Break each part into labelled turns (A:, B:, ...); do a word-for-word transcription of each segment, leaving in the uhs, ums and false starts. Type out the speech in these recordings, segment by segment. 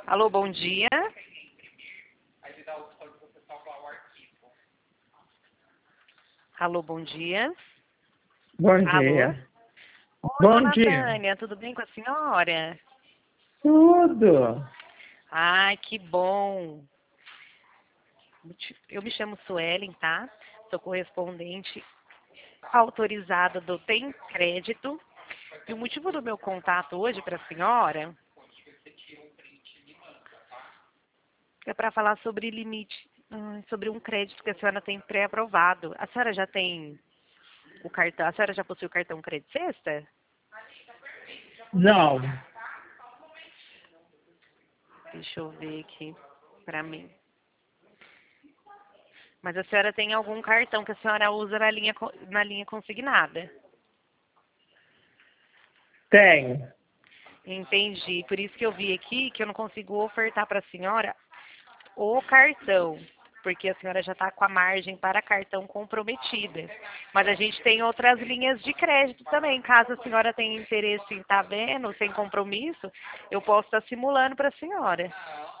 A: Alô, bom dia. Alô, bom dia.
B: Bom
A: Alô?
B: dia.
A: Oi,
B: Bom
A: dona
B: dia.
A: Tânia, tudo bem com a senhora?
B: Tudo.
A: Ai, que bom. Eu me chamo Suelen, tá? Sou correspondente autorizada do Tem Crédito. E o motivo do meu contato hoje para a senhora é para falar sobre limite, hum, sobre um crédito que a senhora tem pré-aprovado. A senhora já tem o cartão, a senhora já possui o cartão Crédito Sexta?
B: Não.
A: Deixa eu ver aqui para mim. Mas a senhora tem algum cartão que a senhora usa na linha, co- na linha consignada?
B: Tenho.
A: Entendi. Por isso que eu vi aqui que eu não consigo ofertar para a senhora o cartão, porque a senhora já está com a margem para cartão comprometida. Mas a gente tem outras linhas de crédito também. Caso a senhora tenha interesse em estar vendo, sem compromisso, eu posso estar simulando para a senhora.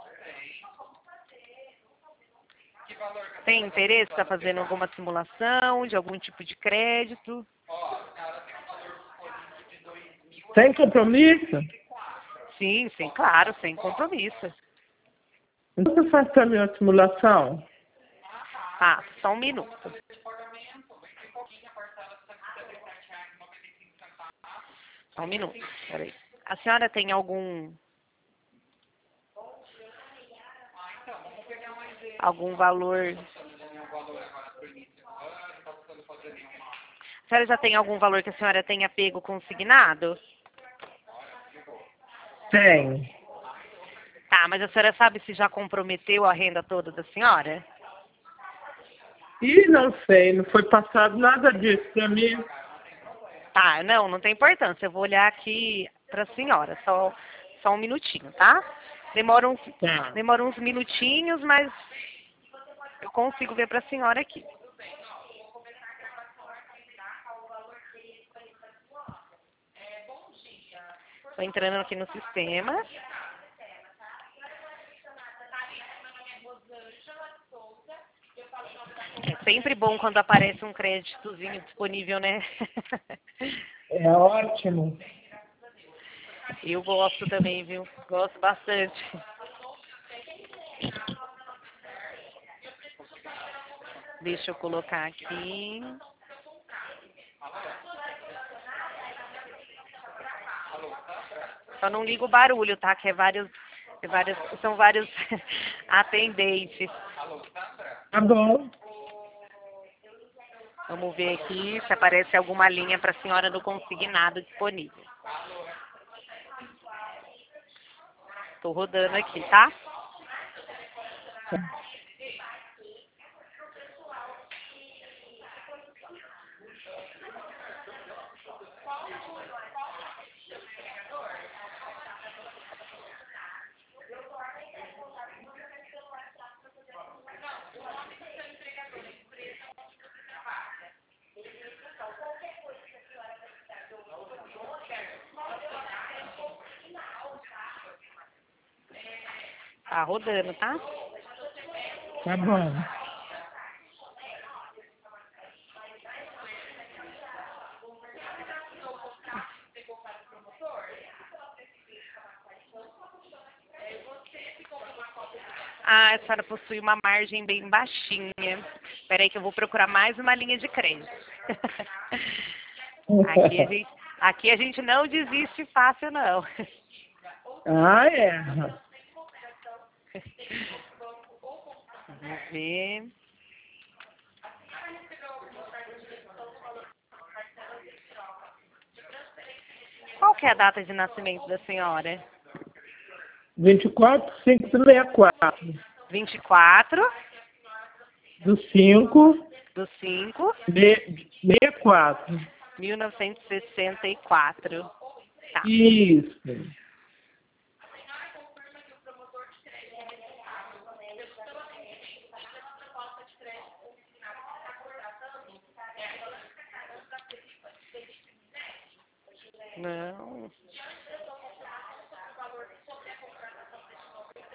A: Tem interesse em estar fazendo alguma simulação de algum tipo de crédito?
B: Sem compromisso?
A: Sim, sim, claro, sem compromisso.
B: Então você faz para mim uma simulação?
A: Ah, só um minuto. Só um minuto, peraí. A senhora tem algum... algum valor... A senhora já tem algum valor que a senhora tenha pego consignado?
B: Tenho.
A: Tá, mas a senhora sabe se já comprometeu a renda toda da senhora?
B: Ih, não sei, não foi passado nada disso para mim.
A: Tá, não, não tem importância. Eu vou olhar aqui pra senhora, só, só um minutinho, tá? Demora uns,
B: Tá.
A: demora uns minutinhos, mas eu consigo ver pra senhora aqui. Tô entrando aqui no sistema. É sempre bom quando aparece um créditozinho disponível, né?
B: É ótimo.
A: Eu gosto também, viu? Gosto bastante. Deixa eu colocar aqui. Só não liga o barulho, tá? Que é vários, é vários, são vários atendentes.
B: Tá bom.
A: Vamos ver aqui se aparece alguma linha para a senhora do consignado disponível. Estou rodando aqui, tá? Tá rodando, tá?
B: Tá bom.
A: Ah, a senhora possui uma margem bem baixinha. Espera aí que eu vou procurar mais uma linha de crédito. Aqui a gente, aqui a gente não desiste fácil, não.
B: Ah, é.
A: Vamos ver. Qual que é a data de nascimento da senhora?
B: vinte e quatro, cinco, sessenta e quatro.
A: vinte e quatro
B: Do cinco,
A: do cinco
B: sessenta e quatro.
A: de mil novecentos e sessenta e quatro. Tá.
B: Isso.
A: Não.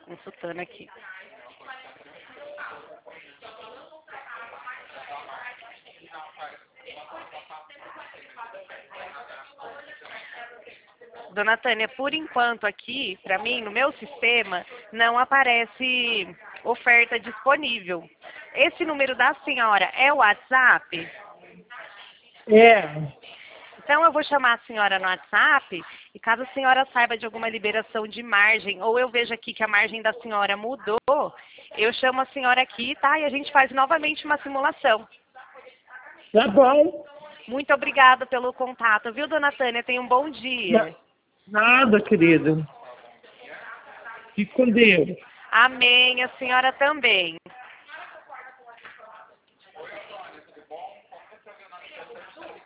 A: Consultando aqui. Dona Tânia, por enquanto aqui, para mim, no meu sistema, não aparece oferta disponível. Esse número da senhora é o WhatsApp?
B: É.
A: Então eu vou chamar a senhora no WhatsApp e caso a senhora saiba de alguma liberação de margem ou eu vejo aqui que a margem da senhora mudou, eu chamo a senhora aqui, tá? E a gente faz novamente uma simulação.
B: Tá bom.
A: Muito obrigada pelo contato, viu, dona Tânia? Tenha um bom dia.
B: Nada, querido. Fique com Deus.
A: Amém, a senhora também.